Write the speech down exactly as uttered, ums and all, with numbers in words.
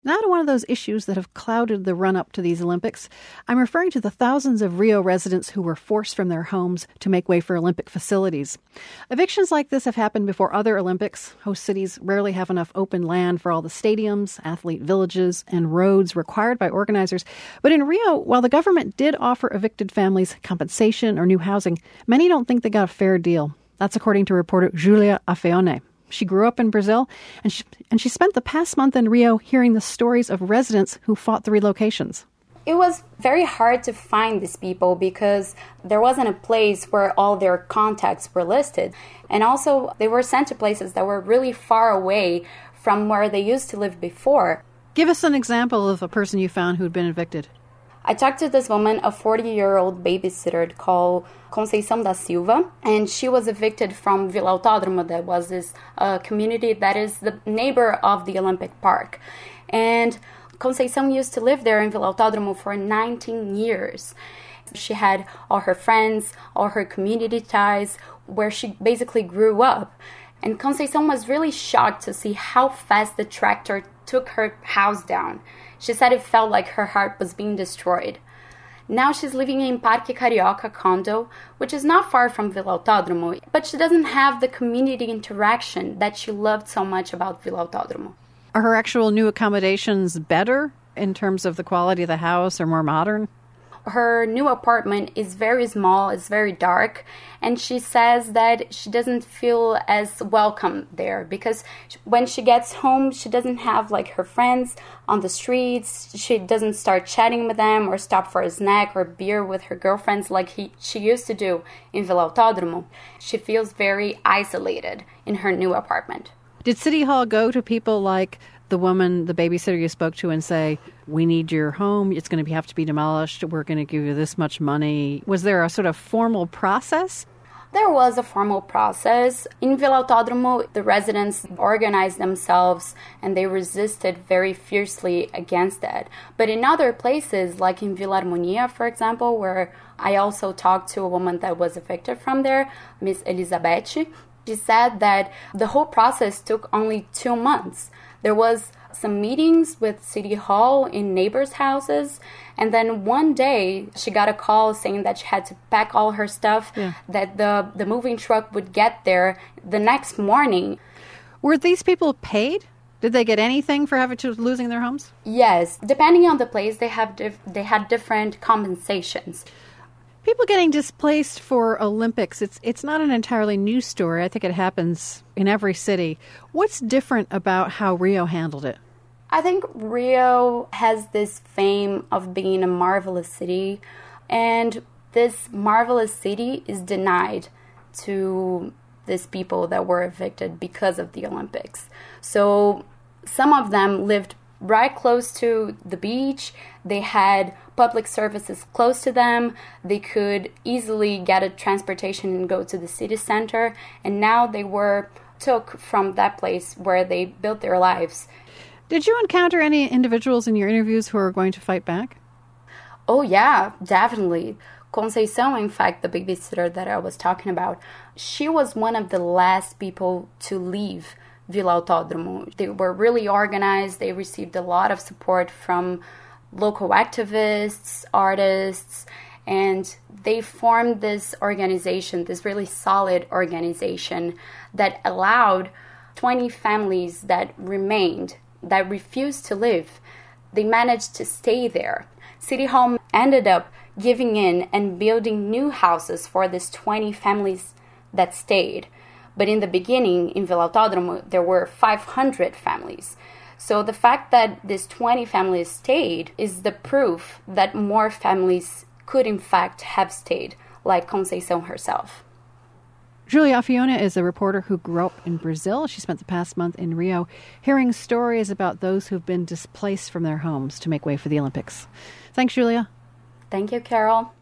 Now to one of those issues that have clouded the run-up to these Olympics. I'm referring to the thousands of Rio residents who were forced from their homes to make way for Olympic facilities. Evictions like this have happened before other Olympics. Host cities rarely have enough open land for all the stadiums, athlete villages, and roads required by organizers. But in Rio, while the government did offer evicted families compensation or new housing, many don't think they got a fair deal. That's according to reporter Julia Afeone. She grew up in Brazil, and she, and she spent the past month in Rio hearing the stories of residents who fought the relocations. It was very hard to find these people because there wasn't a place where all their contacts were listed. And also, they were sent to places that were really far away from where they used to live before. Give us an example of a person you found who'd been evicted. I talked to this woman, a forty-year-old babysitter called Conceição da Silva, and she was evicted from Vila Autódromo, that was this uh, community that is the neighbor of the Olympic Park. And Conceição used to live there in Vila Autódromo for nineteen years. She had all her friends, all her community ties, where she basically grew up. And Conceição was really shocked to see how fast the tractor took her house down. She said it felt like her heart was being destroyed. Now she's living in Parque Carioca condo, which is not far from Vila Autódromo, but she doesn't have the community interaction that she loved so much about Vila Autódromo. Are her actual new accommodations better in terms of the quality of the house or more modern? Her new apartment is very small, it's very dark, and she says that she doesn't feel as welcome there because when she gets home, she doesn't have like her friends on the streets. She doesn't start chatting with them or stop for a snack or beer with her girlfriends like he, she used to do in Vila Autódromo. She feels very isolated in her new apartment. Did City Hall go to people like the woman, the babysitter you spoke to, and say, we need your home, it's going to have to be demolished, we're going to give you this much money? Was there a sort of formal process? There was a formal process. In Vila Autódromo, the residents organized themselves and they resisted very fiercely against that. But in other places, like in Vila Harmonia, for example, where I also talked to a woman that was evicted from there, Miss Elizabeth, she said that the whole process took only two months. There was some meetings with City Hall in neighbors' houses, and then one day she got a call saying that she had to pack all her stuff, yeah. that the, the moving truck would get there the next morning. Were these people paid? Did they get anything for having to losing their homes? Yes. Depending on the place, they have dif- they had different compensations. People getting displaced for Olympics, it's it's not an entirely new story. I think it happens in every city. What's different about how Rio handled it? I think Rio has this fame of being a marvelous city, and this marvelous city is denied to these people that were evicted because of the Olympics. So some of them lived right close to the beach. They had public services close to them. They could easily get a transportation and go to the city center. And now they were took from that place where they built their lives. Did you encounter any individuals in your interviews who are going to fight back? Oh, yeah, definitely. Conceição, in fact, the babysitter that I was talking about, she was one of the last people to leave Vila Autódromo. They were really organized. They received a lot of support from local activists, artists, and they formed this organization, this really solid organization that allowed twenty families that remained, that refused to leave. They managed to stay there. City Hall ended up giving in and building new houses for these twenty families that stayed. But in the beginning, in Vila Autódromo, there were five hundred families. So the fact that these twenty families stayed is the proof that more families could in fact have stayed, like Conceição herself. Julia Afeone is a reporter who grew up in Brazil. She spent the past month in Rio hearing stories about those who've been displaced from their homes to make way for the Olympics. Thanks, Julia. Thank you, Carol.